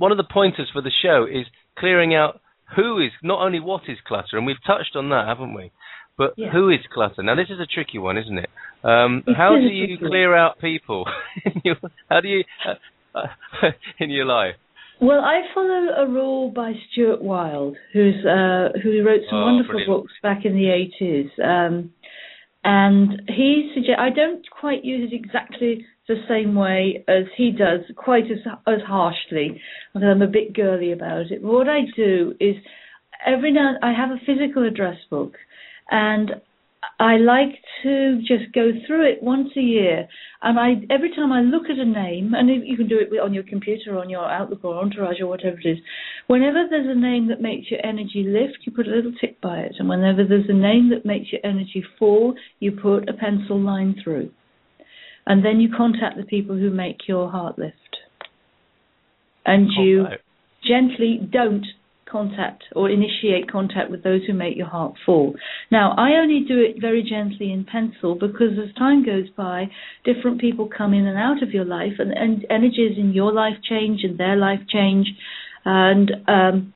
one of the pointers for the show is clearing out not only what is clutter, and we've touched on that, haven't we? But who is clutter? Now, this is a tricky one, isn't it? How do you clear out people in your life? Well, I follow a rule by Stuart Wilde, who wrote some wonderful books back in the 80s. And he suggests, I don't quite use it exactly the same way as he does, quite as harshly, although I'm a bit girly about it. But what I do is every now and I have a physical address book, and I like to just go through it once a year. And every time I look at a name, and you can do it on your computer, or on your Outlook, or Entourage, or whatever it is, whenever there's a name that makes your energy lift, you put a little tick by it. And whenever there's a name that makes your energy fall, you put a pencil line through. And then you contact the people who make your heart lift. And you gently don't contact or initiate contact with those who make your heart fall. Now, I only do it very gently in pencil because as time goes by, different people come in and out of your life, and energies in your life change and their life change. And